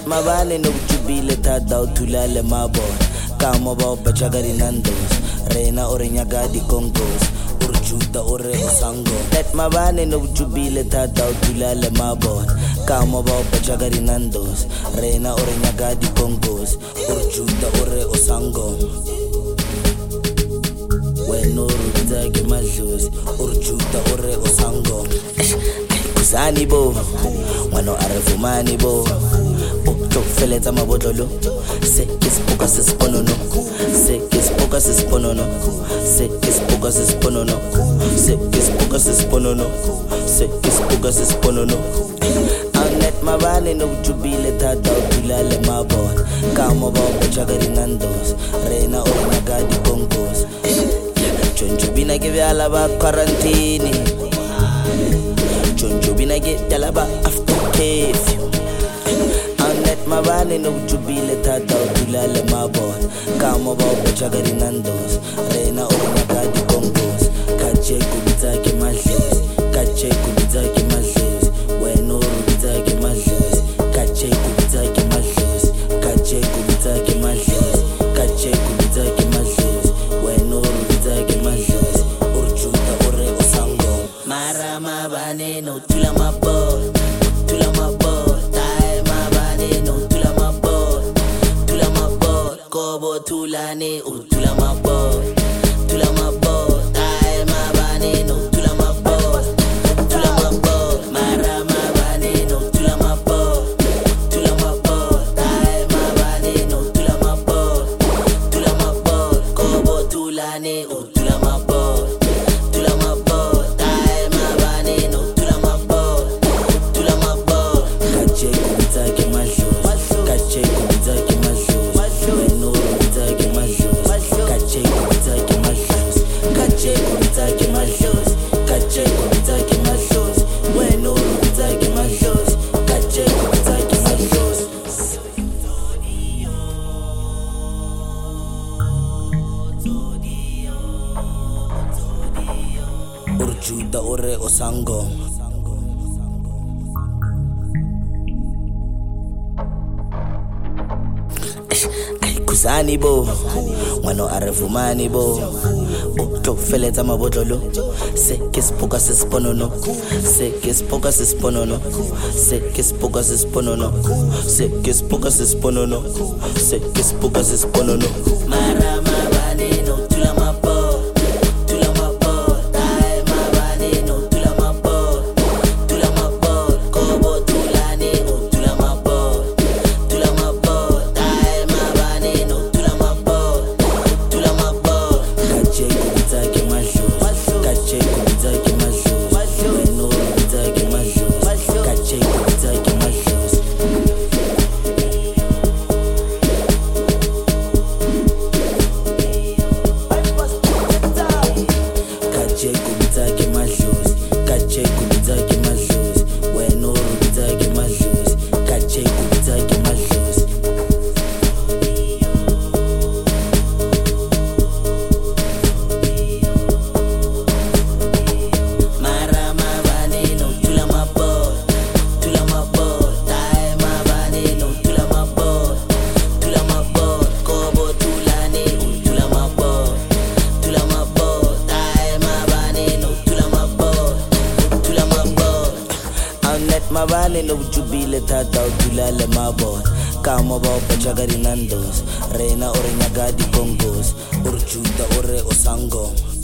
mabane no jubile tata uthulale mabona kamo ba bachagari nandos reina orenyaka di kongos urjuta ore usango let mabane no jubile tata uthulale mabona kamo ba bachagari nandos reina orenyaka di kongos urjuta ore usango weno rubita ke madlozi urjuta ore usango kuzani bo wano arefumani bo feletsa mabodlolo se ke spoka se sponono se ke spoka se sponono se ke spoka se sponono se ke spoka se sponono se ke spoka se sponono anet mabane no jubile tata uthulale mabona kamo ba bachagari nandos reina orenyaka di kongos chonjubina ke byala ba quarantine chonjubina ke byala ba after curfew mabane no jubile tata uthulale mabona kamo ba bachagari nandos reina orenyaka di kongos kache kubita ke madlozi kache kubita ke madlozi weno rubita ke madlozi kache kubita ke madlozi kache kubita ke madlozi kache kubita ke madlozi weno rubita ke madlozi urjuta ore usango mara mabane no thula mabona thula mabona tulane utula mabo ay mabane no tula mabo mara mabane no tula mabo ay mabane no tula mabo kobo tulane utula mabo ay mabane no tula mabo kache kubita ke madlozi kache kubita ke madlozi weno urjuta ore osango kuzani bo wano arefumani bo feletsa mabodlolo se ke spoka se sponono se ke spoka se sponono se ke spoka se sponono se ke spoka se sponono se ke spoka se sponono mara mabane no tula mabo ay mabane no tula mabo kobo tulane utula mabo ay mabane no tula mabo kache kubita ke madlozi kache kubita ke madlozi weno rubita ke madlozi kache kubita ke madlozi kache kubita ke madlozi kache kubita ke madlozi weno rubita ke madlozi kache kubita ke madlozi mabane no jubile tata uthulale mabona kamo ba bachagari nandos reina orenyaka di kongos urjuta ore osango